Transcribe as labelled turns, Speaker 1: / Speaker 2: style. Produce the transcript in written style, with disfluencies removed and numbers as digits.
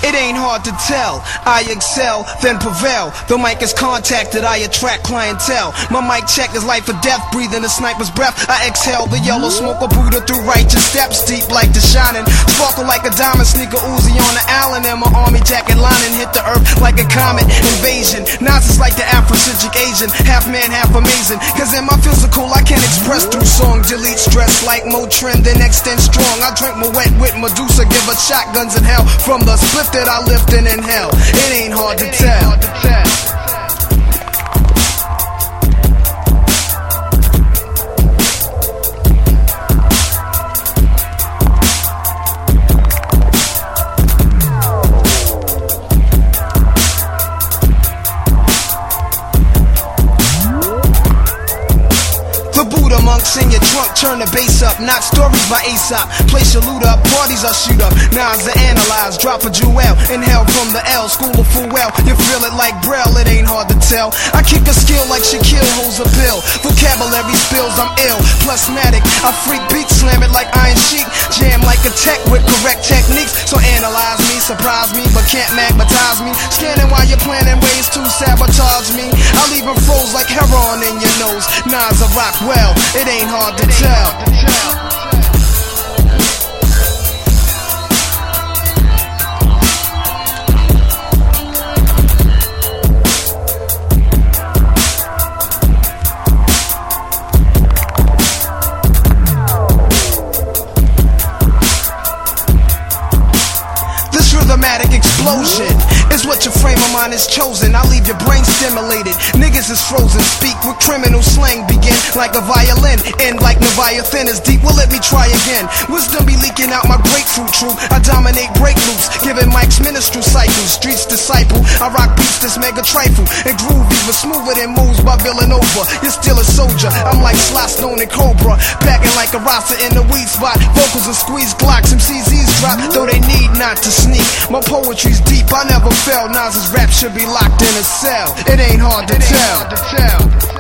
Speaker 1: It ain't hard to tell, I excel, then prevail. The mic is contacted, I attract clientele. My mic check is life or death, breathing a sniper's breath. I exhale the yellow smoke of Buddha through righteous steps, deep like the shining. Sparkle like a diamond, sneaker Uzi on the island. And my army jacket lining hit the earth like a comet invasion. Nazis like the Afrocentric Asian, half man, half amazing. Cause in my physical I can't express through song. Delete stress like Motrin, then extend strong. I drink my wet with Medusa, give her shotguns in hell. From the split that I lift and inhale, it ain't hard to tell. Monks in your trunk, turn the bass up. Not stories by Aesop. Place your loot up, parties I shoot up. Nines to analyze, drop a jewel. Inhale from the L, school of full well. You feel it like Braille, it ain't hard to tell. I kick a skill like Shaquille holds a pill. Vocabulary spills, I'm ill. Plusmatic, I freak beat, slam it like Iron Sheik. Jam like a tech with correct techniques. So analyze me, surprise me, but can't magnetize me. Scanning while you're planning ways to sabotage me. I'll even froze like heroin in your nose. Nas I rock well. It ain't hard to tell. This rhythmatic explosion is what your frame of mind is chosen. I leave your brain stimulated. Niggas is frozen. Speak with criminal slang. Begin like a violin. End like Leviathan is deep. Well, let me try again. Wisdom be leaking out my grapefruit true. I dominate break loops. Giving mics minstrel cycles. Streets disciple. I rock beats this mega trifle. And groove even smoother than moves by Villanova. You're still a soldier. I'm like Sly Stone and Cobra. Packing like a roster in the weed spot. Vocals and squeeze Glocks. MCZs drop. Though they need not to sneak. My poetry's deep. I never fell. Nas's rap should be locked in a cell. It ain't hard to tell.